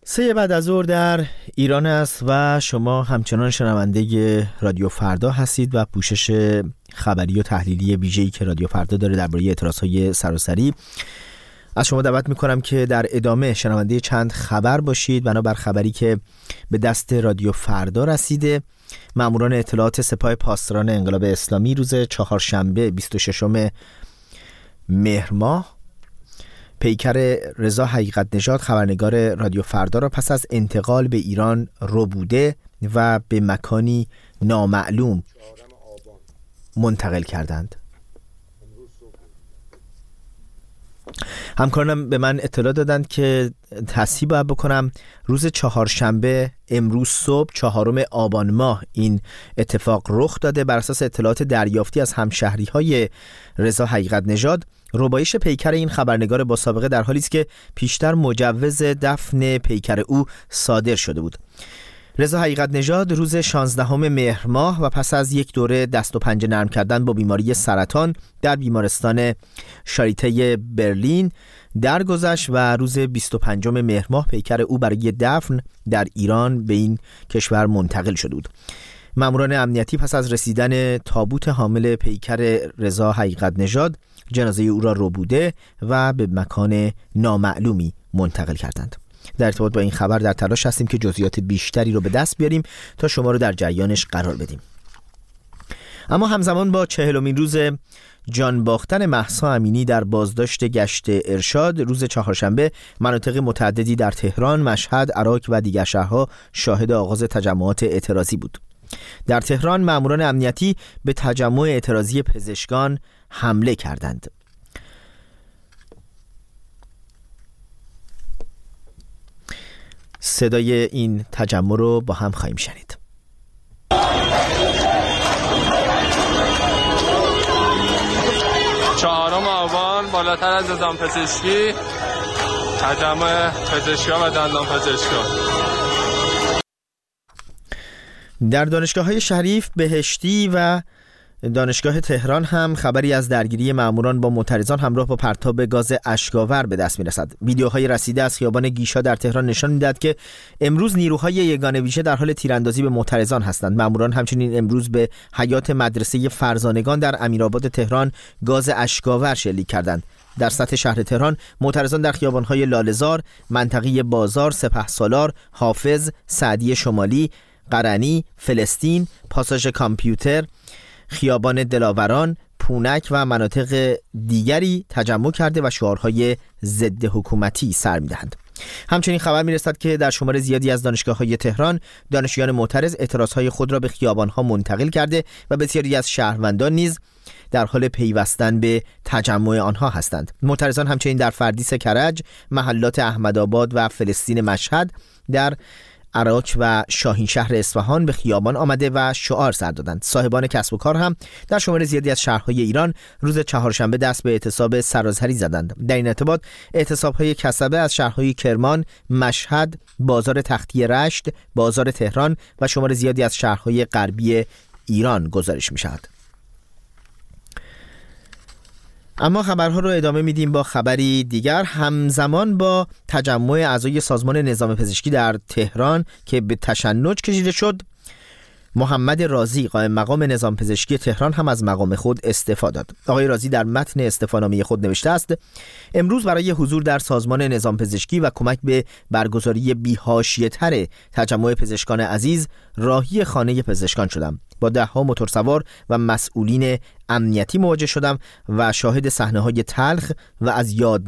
سه بعد از ظهر در ایران است و شما همچنان شنونده رادیو فردا هستید و پوشش خبری و تحلیلی ویژه‌ای که رادیو فردا داره درباره اعتراض‌های سراسری. از شما دعوت می‌کنم که در ادامه شنونده چند خبر باشید. بنابر خبری که به دست رادیو فردا رسیده، ماموران اطلاعات سپاه پاسداران انقلاب اسلامی روز چهارشنبه 26 مهر ماه پیکر رضا حقیقت نژاد خبرنگار رادیو فردا را پس از انتقال به ایران ربوده و به مکانی نامعلوم منتقل کردند. همکارانم به من اطلاع دادند که تصحیح باید بکنم، روز چهارشنبه امروز صبح 4 آبان ماه این اتفاق رخ داده. بر اساس اطلاعات دریافتی از همشهری‌های رضا حقیقت نژاد، ربایش پیکر این خبرنگار با سابقه در حالی است که پیشتر مجوز دفن پیکر او صادر شده بود. رضا حقیقت نژاد روز 16 مهر ماه و پس از یک دوره دست و پنجه نرم کردن با بیماری سرطان در بیمارستان شاریته برلین درگذشت و روز 25 مهر ماه پیکر او برای دفن در ایران به این کشور منتقل شده بود. ماموران امنیتی پس از رسیدن تابوت حامل پیکر رضا حقیقت نژاد جنازه او را ربوده و به مکان نامعلومی منتقل کردند. در ارتباط با این خبر در تلاش هستیم که جزئیات بیشتری رو به دست بیاریم تا شما رو در جریانش قرار بدیم. اما همزمان با 40مین روز جان باختن مهسا امینی در بازداشت گشت ارشاد، روز چهارشنبه مناطق متعددی در تهران، مشهد، عراق و دیگر شهرها شاهد آغاز تجمعات اعتراضی بود. در تهران ماموران امنیتی به تجمع اعتراضی پزشکان حمله کردند. صدای این تجمع رو با هم خواهیم شنید. 4 آبان بالاتر از نظام پزشکی، تجمع پزشکان و دندان پزشکان. در دانشگاه‌های شریف، بهشتی و دانشگاه تهران هم خبری از درگیری ماموران با معترضان همراه با پرتاب گاز اشک‌آور به دست می‌رسد. ویدیوهای رسیده از خیابان گیشا در تهران نشان می‌دهد که امروز نیروهای یگانه ویژه در حال تیراندازی به معترضان هستند. ماموران همچنین امروز به حیات مدرسه فرزانگان در امیرآباد تهران گاز اشک‌آور شلیک کردند. در سطح شهر تهران معترضان در خیابان‌های لاله‌زار، منطقه بازار، سپهسالار، حافظ، سعدی شمالی، قرنی، فلسطین، پاساژ کامپیوتر، خیابان دلاوران، پونک و مناطق دیگری تجمع کرده و شعارهای ضد حکومتی سر می‌دهند. همچنین خبر می‌رسد که در شمار زیادی از دانشگاه‌های تهران دانشجویان معترض اعتراضهای خود را به خیابان‌ها منتقل کرده و بسیاری از شهروندان نیز در حال پیوستن به تجمع آنها هستند. معترضان همچنین در فردیس کرج، محلات احمدآباد و فلسطین مشهد، در عراق و شاهین شهر اصفهان به خیابان آمده و شعار سر دادند. صاحبان کسب و کار هم در شمار زیادی از شهرهای ایران روز چهارشنبه دست به اعتصاب سراسری زدند. در این ارتباط اعتصاب‌های کسبه از شهرهای کرمان، مشهد، بازار تختی رشت، بازار تهران و شمار زیادی از شهرهای غربی ایران گزارش می‌شود. اما خبرها رو ادامه میدیم با خبری دیگر. همزمان با تجمع اعضای سازمان نظام پزشکی در تهران که به تشنج کشیده شد، محمد رازی قائم مقام نظام پزشکی تهران هم از مقام خود استعفا داد. آقای رازی در متن استعفانامه خود نوشته است: امروز برای حضور در سازمان نظام پزشکی و کمک به برگزاری بی‌حاشیه‌تر تجمع پزشکان عزیز راهی خانه پزشکان شدم. با 10 موتورسوار و مسئولین امنیتی مواجه شدم و شاهد صحنه‌های تلخ و از یاد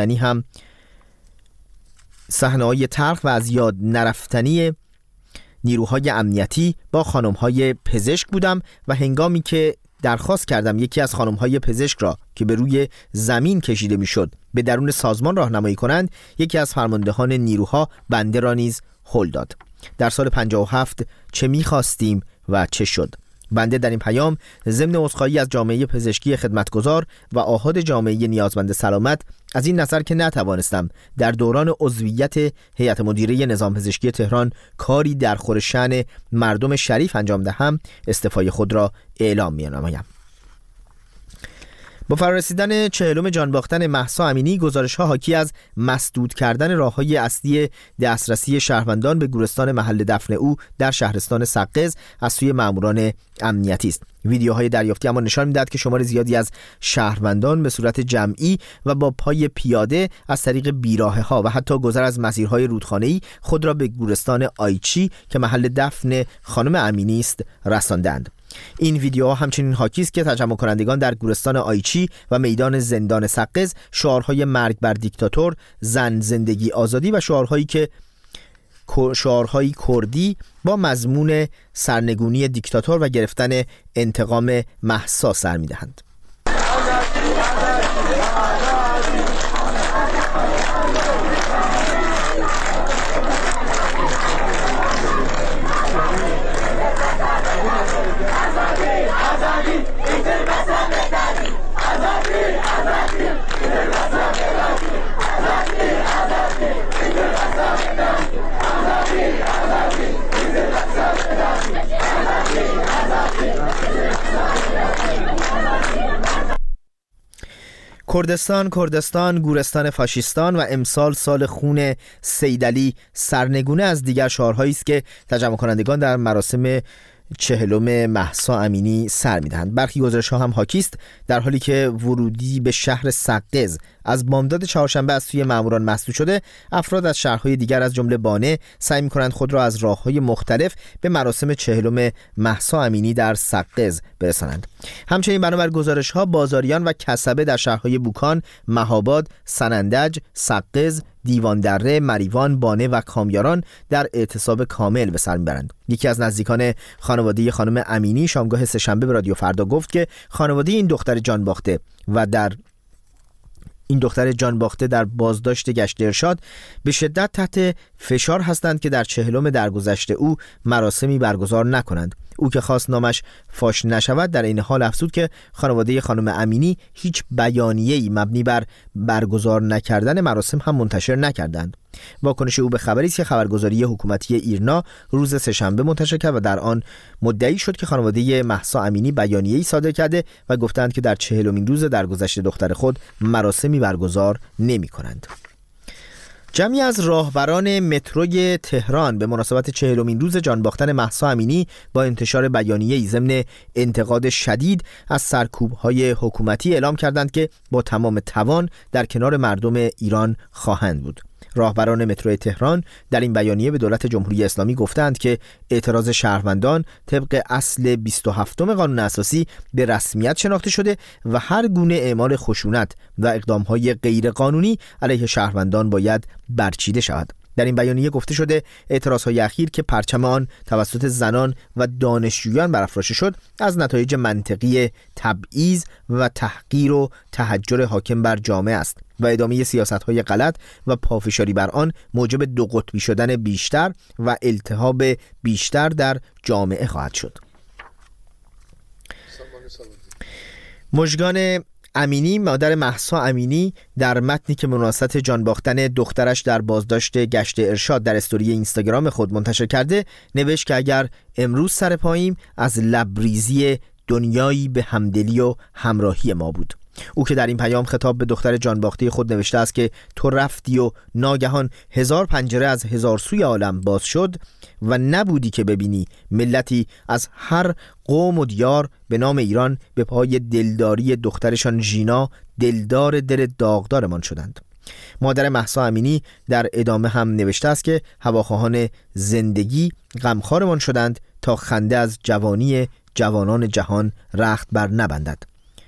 نرفتنی نیروهای امنیتی با خانم‌های پزشک بودم و هنگامی که درخواست کردم یکی از خانم‌های پزشک را که به روی زمین کشیده می‌شد به درون سازمان راهنمایی کنند، یکی از فرماندهان نیروها بنده را نیز هل داد. در سال 57 چه می‌خواستیم و چه شد؟ بنده در این پیام ضمن عذرخواهی از جامعه پزشکی خدمتگزار و آحاد جامعه نیازمند سلامت از این نظر که نتوانستم در دوران عضویت هیئت مدیره نظام پزشکی تهران کاری در خور شأن مردم شریف انجام دهم، استعفای خود را اعلام می‌نمایم. با فرارسیدن 40م جانباختن مهسا امینی، گزارش‌ها حاکی از مسدود کردن راه‌های اصلی دسترسی شهروندان به گورستان محل دفن او در شهرستان سقز از سوی ماموران امنیتی است. ویدیوهای دریافتی اما نشان می‌دهد که شمار زیادی از شهروندان به صورت جمعی و با پای پیاده از طریق بیراهه‌ها و حتی گذر از مسیرهای رودخانه‌ای خود را به گورستان آیچی که محل دفن خانم امینی است رساندند. این ویدیوها همچنین حاکی است که تجمع کنندگان در گورستان آیچی و میدان زندان سقز شعارهای مرگ بر دیکتاتور، زن، زندگی، آزادی و شعارهای کردی با مضمون سرنگونی دیکتاتور و گرفتن انتقام مهسا سر می‌دهند. کردستان، گورستان فاشیستان و امسال سال خون سیدعلی سرنگونه از دیگر شعارهایی است که تجمع کنندگان در مراسم 40م مهسا امینی سر می‌دهند. برخی گزارش‌ها هم حاکی است در حالی که ورودی به شهر سقز از بامداد چهارشنبه از سوی ماموران مسدود شده، افراد از شهرهای دیگر از جمله بانه سعی می‌کنند خود را از راه‌های مختلف به مراسم 40م مهسا امینی در سقز برسانند. همچنین بنابر گزارش‌ها بازاریان و کسبه در شهرهای بوکان، مهاباد، سنندج، سقز، دیواندره، مریوان، بانه و کامیاران در اعتصاب کامل به سر میبرند. یکی از نزدیکان خانواده خانم امینی شامگاه سه‌شنبه به رادیو فردا گفت که خانواده این دختر جانباخته در بازداشت گشت ارشاد به شدت تحت فشار هستند که در 40م درگذشت او مراسمی برگزار نکنند. او که خواست نامش فاش نشود در این حال افزود که خانواده خانم امینی هیچ بیانیه‌ای مبنی بر برگزار نکردن مراسم هم منتشر نکردند. واکنش او به خبری که خبرگزاری حکومتی ایرنا روز سه‌شنبه منتشر کرد و در آن مدعی شد که خانواده مهسا امینی بیانیه‌ای صادر کرده و گفتند که در 40مین روز درگذشت دختر خود مراسمی برگزار نمی‌کنند. جمعی از راهبران متروی تهران به مناسبت 40مین روز جانباختن مهسا امینی با انتشار بیانیه‌ای ضمن انتقاد شدید از سرکوب‌های حکومتی اعلام کردند که با تمام توان در کنار مردم ایران خواهند بود. راهبران مترو تهران در این بیانیه به دولت جمهوری اسلامی گفتند که اعتراض شهروندان طبق اصل 27 قانون اساسی به رسمیت شناخته شده و هر گونه اعمال خشونت و اقدام‌های غیرقانونی علیه شهروندان باید برچیده شود. در این بیانیه گفته شده اعتراضهای اخیر که پرچم آن توسط زنان و دانشجویان برافراشته شد از نتایج منطقی تبعیض و تحقیر و تحجر حاکم بر جامعه است و ادامه سیاست‌های غلط و پافشاری بر آن موجب دو قطبی شدن بیشتر و التهاب بیشتر در جامعه خواهد شد. مژگان امینی، مادر مهسا امینی، در متنی که مناسبت جانباختن دخترش در بازداشت گشت ارشاد در استوری اینستاگرام خود منتشر کرده نوشت که اگر امروز سر پاییم از لبریزی دنیایی به همدلی و همراهی ما بود. او که در این پیام خطاب به دختر جانباخته خود نوشته است که تو رفتی و ناگهان 1000 پنجره از 1000 سوی عالم باز شد و نبودی که ببینی ملتی از هر قوم و دیار به نام ایران به پای دلداری دخترشان ژینا دلدار دل داغدارمان شدند. مادر مهسا امینی در ادامه هم نوشته است که هواخواهان زندگی غمخوارمان شدند تا خنده از جوانی جوانان جهان رخت بر نبندد.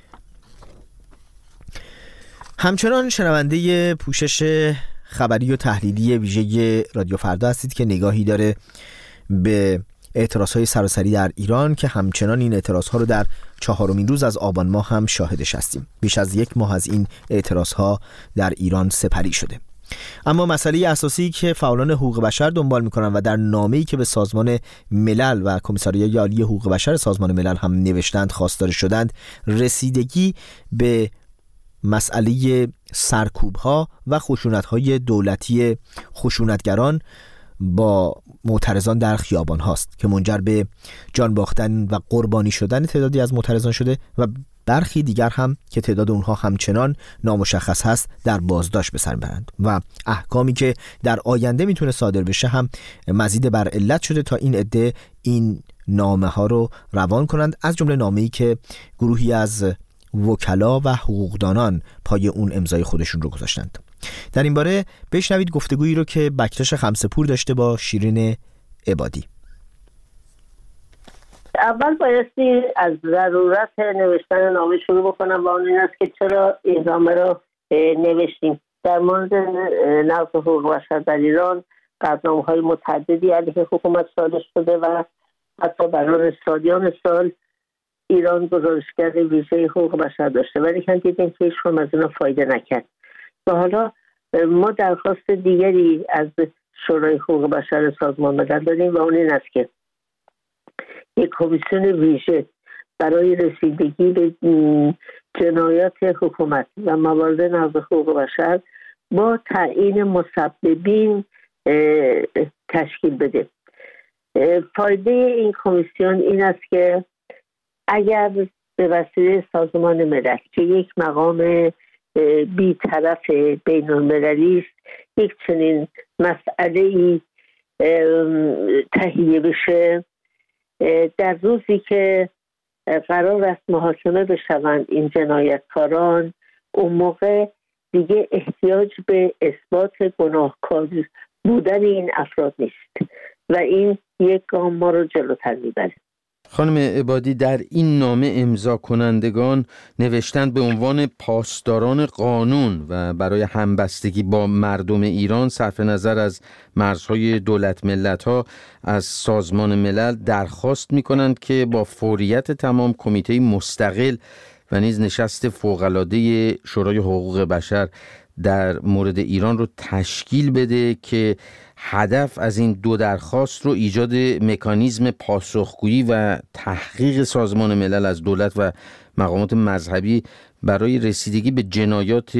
همچنان شنونده پوشش خبری و تحلیلی ویژه رادیو فردا هستید که نگاهی داره به اعتراضهای سراسری در ایران که همچنان این اعتراضها رو در 4مین روز از آبان ماه هم شاهدش هستیم. بیش از 1 ماه از این اعتراضها در ایران سپری شده. اما مسئله اساسی که فعالان حقوق بشر دنبال میکنن و در نامه‌ای که به سازمان ملل و کمیساریات عالی حقوق بشر سازمان ملل هم نوشتند خواستار شدند رسیدگی به مسئله سرکوب‌ها و خشونت‌های دولتی خشونتگران با معترضان در خیابان هاست که منجر به جان باختن و قربانی شدن تعدادی از معترضان شده و برخی دیگر هم که تعداد اونها همچنان نامشخص هست در بازداشت به سر برند و احکامی که در آینده میتونه صادر بشه هم مزید بر علت شده تا این عده این نامه ها رو روان کنند، از جمله نامه‌ای که گروهی از وکلا و حقوقدانان پای اون امضای خودشون رو گذاشتند. در این باره بشنوید گفتگویی رو که بکتاش خمسه‌پور داشته با شیرین عبادی. اول بایستی از ضرورت نوشتن نامه شروع بکنم و اون این است که چرا این نامه رو نوشتیم. در مورد نقض حقوق بشر در ایران قطعنامه‌های متعددی علیه حکومت صادر شده و حتی برای سالیان سال ایران گزارشگر ویژه حقوق بشر داشته، ولی که دیدیم که هیچ از اینا فایده نکرد. و حالا ما درخواست دیگری از شورای حقوق بشر سازمان ملل داریم و اون این است که یک کمیسیون ویژه برای رسیدگی به جنایات حکومت و موارد نقض حقوق بشر با تعیین مسببین تشکیل بده. فایده این کمیسیون این است که اگر به وسیله سازمان ملل که یک مقام بی‌طرف بین‌المللی است یک چنین مسئله‌ای تهیه بشه، در روزی که قرار است محاکمه بشوند این جنایتکاران، اون موقع دیگه احتیاج به اثبات گناهکار بودن این افراد نیست و این یک گام ما رو جلوتر میبره. خانم عبادی، در این نامه امضا کنندگان نوشتند به عنوان پاسداران قانون و برای همبستگی با مردم ایران صرف نظر از مرزهای دولت ملت‌ها از سازمان ملل درخواست می‌کنند که با فوریت تمام کمیته مستقل و نیز نشست فوق‌العاده شورای حقوق بشر در مورد ایران رو تشکیل بده که هدف از این دو درخواست رو ایجاد مکانیزم پاسخگویی و تحقیق سازمان ملل از دولت و مقامات مذهبی برای رسیدگی به جنایات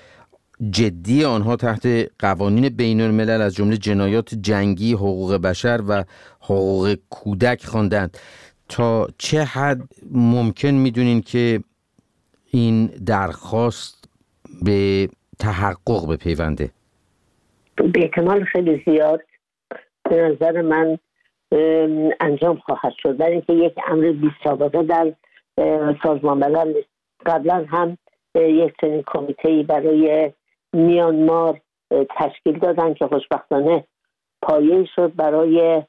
جدی آنها تحت قوانین بین الملل از جمله جنایات جنگی، حقوق بشر و حقوق کودک خواندند. تا چه حد ممکن میدونین که این درخواست به تحقق بپیونده؟ به احتمال خیلی زیاد به نظر من انجام خواهد شد، برای اینکه یک امر بی‌سابقه در سازمان ملل نیست. قبلا هم یک چنین کمیته‌ای برای میانمار تشکیل دادن که خوشبختانه پایه‌ای شد برای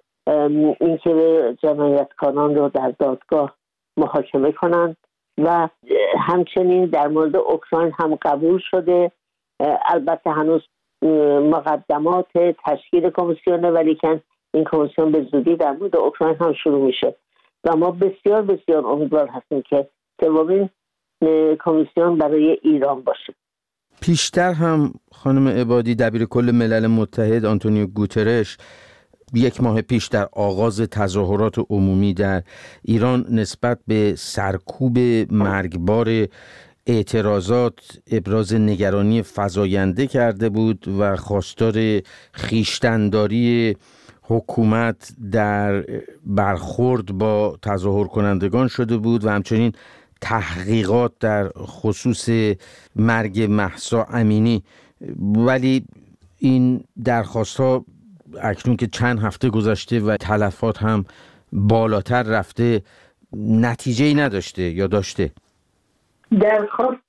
اینکه جنایتکاران رو در دادگاه محاکمه کنند و همچنین در مورد اوکراین هم قبول شده. البته هنوز مقدمات تشکیل کمیسیونه، ولی که این کمیسیون به زودی در مورد اوکراین هم شروع میشه و ما بسیار بسیار امیدوار هستیم که سومین کمیسیون برای ایران باشه. پیشتر هم خانم عبادی دبیر کل ملل متحد آنتونیو گوترش یک ماه پیش در آغاز تظاهرات عمومی در ایران نسبت به سرکوب مرگبار اعتراضات ابراز نگرانی فزاینده کرده بود و خواستار خویشتن‌داری حکومت در برخورد با تظاهر کنندگان شده بود و همچنین تحقیقات در خصوص مرگ مهسا امینی. ولی این درخواست‌ها اکنون که چند هفته گذشته و تلفات هم بالاتر رفته نتیجه‌ای نداشته یا داشته؟ درخواست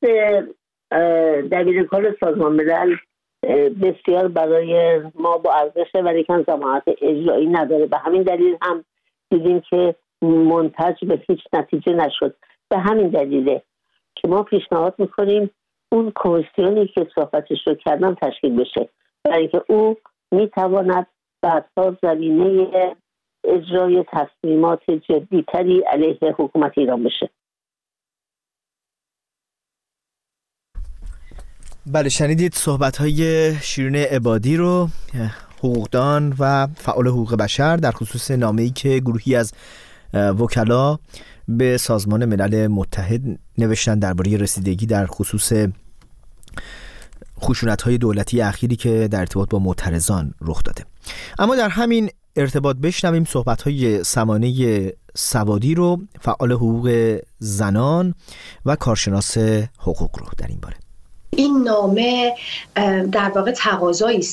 دبیرکل سازمان ملل بسیار برای ما با ارزشه ولی که ضمانت اجرایی نداره. به همین دلیل هم دیدیم که منتج به هیچ نتیجه نشد. به همین دلیله که ما پیشنهاد میکنیم اون کمیسیونی که صحبتش رو کردم تشکیل بشه، برای اینکه او میتواند بعدها زمینه اجرای تصمیمات جدی‌تری علیه حکومت ایران بشه. بله، شنیدید صحبت‌های شیرین عبادی رو، حقوقدان و فعال حقوق بشر در خصوص نامه‌ای که گروهی از وکلا به سازمان ملل متحد نوشتن درباره رسیدگی در خصوص خشونت‌های دولتی اخیری که در ارتباط با معترضان رخ داده. اما در همین ارتباط بشنویم صحبت‌های سمانه سوادی رو، فعال حقوق زنان و کارشناس حقوق رو در این باره. این نامه در واقع تقاضایی است